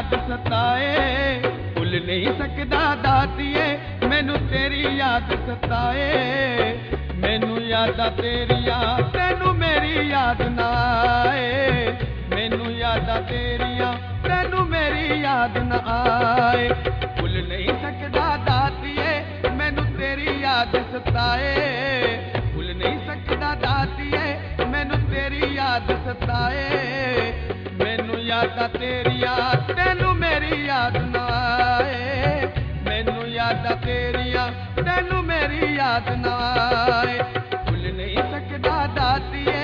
याद सताए, भुल नहीं सकदा दातिए मैनू तेरी याद सताए। मैनू यादां तेरियां तैनू मेरी याद ना आए, मैनू यादां तेरियां तैनू मेरी याद ना आए। भुल नहीं सकदा दातिए मैनू तेरी याद सताए, भुल नहीं सकदा दातिए मैनू तेरी याद सताए। मैनू यादां तेरियां तैनू मेरी याद ना आए, मैनू यादां तेरियां तैनू मेरी याद ना आए। भुल नहीं सकदा दातिए।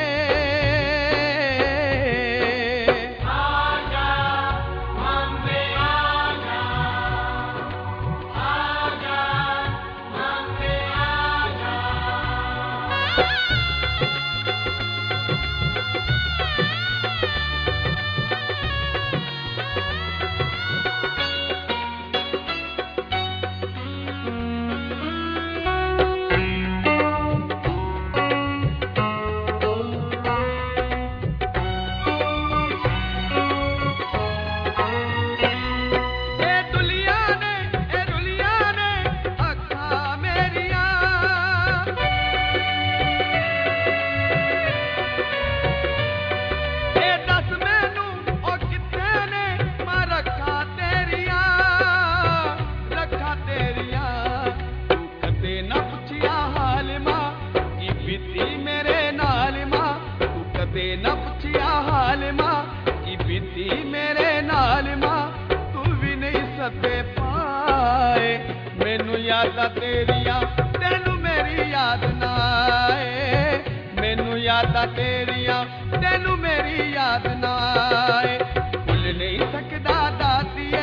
ना पुछिया हाल मां की बीती मेरे नाल मां, तू भी नहीं सदे पाए। मैनू यादां तेरियां तैनू मेरी याद ना आए, मैनू यादां तेरियां तैनू मेरी याद ना आए। भुल नहीं सकदा दातिए।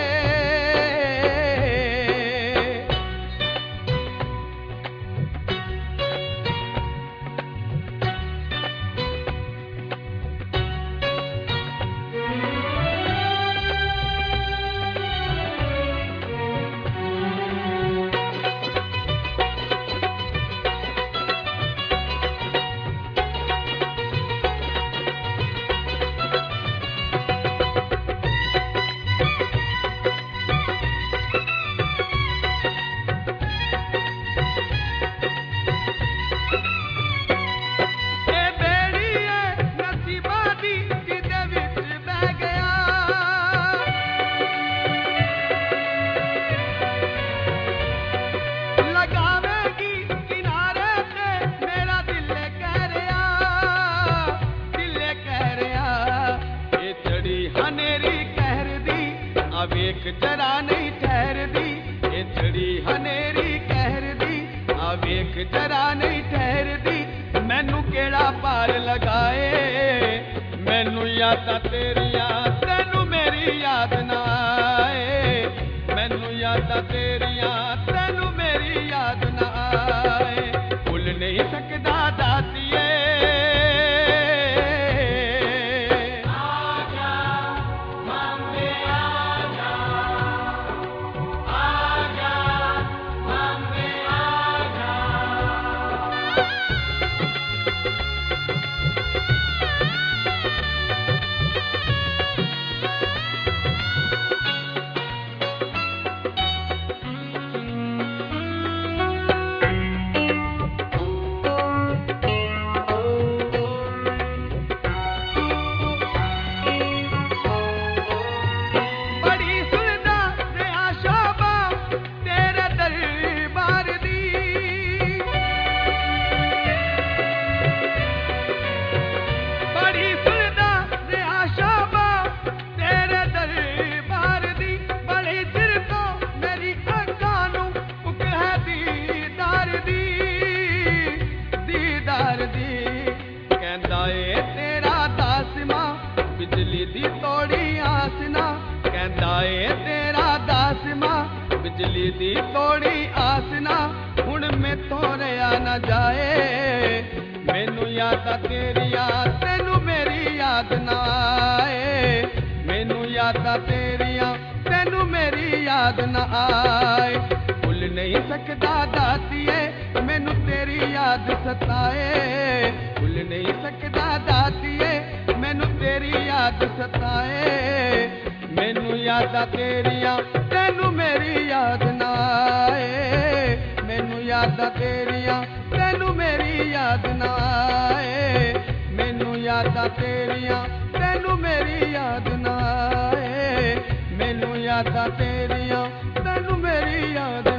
वेख जरा नहीं ठहरदी, ये छड़ी हनेरी कहरदी, आ वेख जरा नहीं ठहरदी। मैनू केड़ा पार लगाए, मैनू यादां तेरियां तैनू मेरी याद ना आए, मैनू यादां तेरियां तैनू मेरी याद ना आए। भुल नहीं सकदा दातिए। बिजली दी तोड़ी आसना कहंदा ए तेरा दासमा, बिजली दी तोड़ी आसना हुण मैथों रहा ना जाए। मैनू यादां तेरियां तैनू मेरी याद ना आए, मैनू यादां तेरियां तैनू मेरी याद ना आए। भुल नहीं सकदा दातिए मैनू तेरी याद सताए, भुल नहीं सकदा दातिए मैनू तेरी याद सताए। मैनू यादां तेरियां तैनू मेरी याद ना आए मैनू यादां तेरियां तैनू मेरी याद ना आए मैनू यादां तेरियां तैनू मेरी याद ना आए मैनू यादां तेरियां तैनू मेरी याद